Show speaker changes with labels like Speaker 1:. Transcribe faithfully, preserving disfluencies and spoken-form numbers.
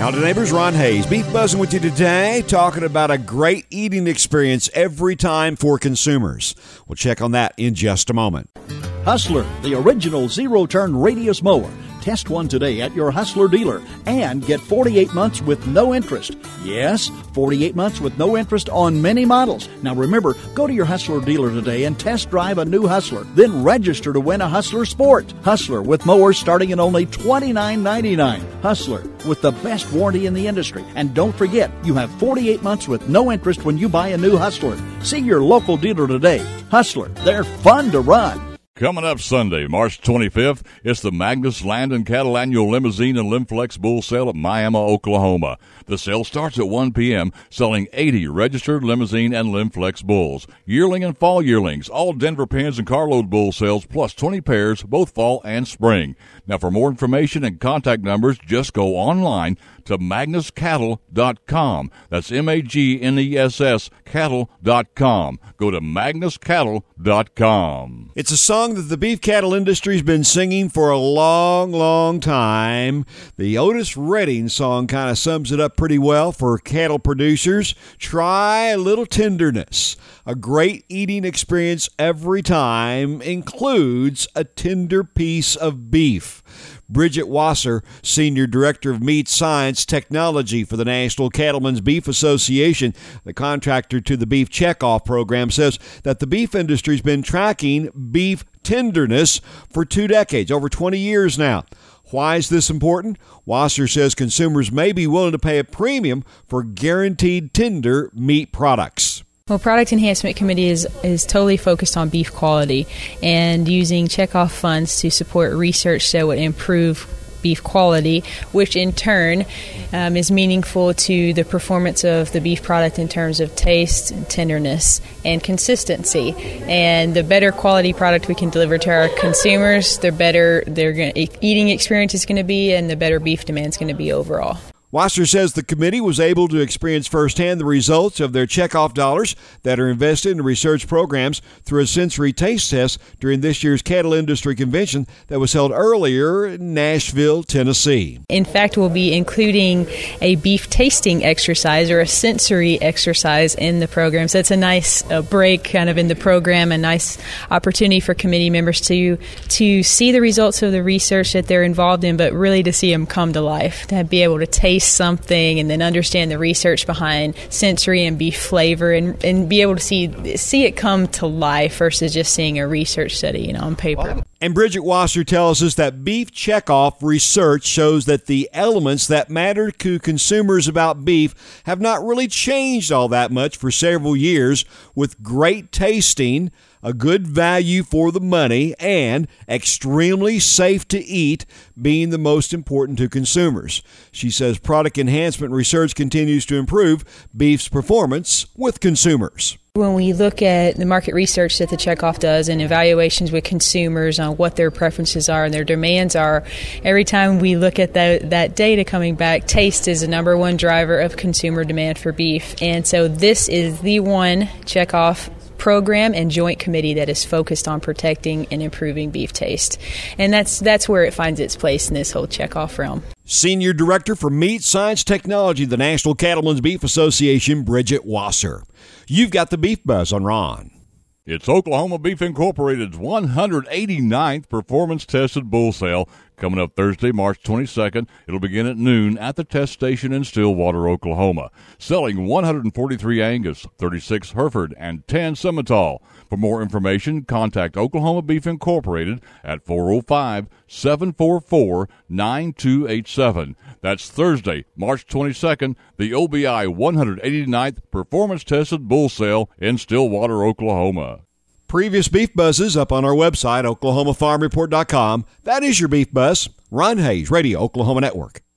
Speaker 1: Howdy neighbors, Ron Hayes, Beef Buzzing with you today, talking about a great eating experience every time for consumers. We'll check on that in just a moment.
Speaker 2: Hustler, the original zero-turn radius mower. Test one today at your Hustler dealer and get forty-eight months with no interest. Yes, forty-eight months with no interest on many models. Now remember, go to your Hustler dealer today and test drive a new Hustler. Then register to win a Hustler Sport. Hustler with mowers starting at only twenty-nine ninety-nine. Hustler with the best warranty in the industry. And don't forget, you have forty-eight months with no interest when you buy a new Hustler. See your local dealer today. Hustler, they're fun to run.
Speaker 3: Coming up Sunday, March twenty-fifth, it's the Magnus Land and Cattle Annual Limousine and Limflex Bull Sale at Miami, Oklahoma. The sale starts at one p.m., selling eighty registered limousine and Limflex bulls, yearling and fall yearlings, all Denver pins and carload bull sales, plus twenty pairs, both fall and spring. Now, for more information and contact numbers, just go online to magnus cattle dot com. That's M A G N E S S cattle dot com. Go to magnus cattle dot com.
Speaker 1: It's a song that the beef cattle industry's been singing for a long, long time. The Otis Redding song kind of sums it up pretty well for cattle producers. Try a little tenderness. A great eating experience every time includes a tender piece of beef. Bridget Wasser, Senior Director of Meat Science Technology for the National Cattlemen's Beef Association, the contractor to the Beef Checkoff program, says that the beef industry's been tracking beef tenderness for two decades, over twenty years now. Why is this important? Wasser says consumers may be willing to pay a premium for guaranteed tender meat products.
Speaker 4: Well, Product Enhancement Committee is, is totally focused on beef quality and using checkoff funds to support research that would improve beef quality, which in turn um, is meaningful to the performance of the beef product in terms of taste, tenderness, and consistency. And the better quality product we can deliver to our consumers, the better their eating experience is going to be, and the better beef demand is going to be overall.
Speaker 1: Wasser says the committee was able to experience firsthand the results of their checkoff dollars that are invested in research programs through a sensory taste test during this year's Cattle Industry Convention that was held earlier in Nashville, Tennessee.
Speaker 4: In fact, we'll be including a beef tasting exercise or a sensory exercise in the program. So it's a nice uh, break kind of in the program, a nice opportunity for committee members to, to see the results of the research that they're involved in, but really to see them come to life, to be able to taste something and then understand the research behind sensory and beef flavor and, and be able to see see it come to life versus just seeing a research study, you know, on paper.
Speaker 1: And Bridget Wasser tells us that beef checkoff research shows that the elements that matter to consumers about beef have not really changed all that much for several years, with great tasting, a good value for the money, and extremely safe to eat being the most important to consumers. She says product enhancement research continues to improve beef's performance with consumers.
Speaker 4: When we look at the market research that the Checkoff does and evaluations with consumers on what their preferences are and their demands are, every time we look at that, that data coming back, taste is the number one driver of consumer demand for beef. And so this is the one Checkoff program and joint committee that is focused on protecting and improving beef taste. And that's that's where it finds its place in this whole checkoff realm.
Speaker 1: Senior Director for Meat Science Technology, the National Cattlemen's Beef Association, Bridget Wasser. You've got the Beef Buzz on Ron.
Speaker 3: It's Oklahoma Beef Incorporated's one hundred eighty-ninth performance-tested bull sale coming up Thursday, March twenty-second. It'll begin at noon at the test station in Stillwater, Oklahoma. Selling one hundred forty-three Angus, thirty-six Hereford, and ten Simmental. For more information, contact Oklahoma Beef Incorporated at four oh five, seven four four, nine two eight seven. That's Thursday, March twenty-second, the O B I one hundred eighty-ninth Performance-Tested Bull Sale in Stillwater, Oklahoma.
Speaker 1: Previous Beef Buzzes up on our website, oklahoma farm report dot com. That is your Beef Buzz. Ron Hayes, Radio Oklahoma Network.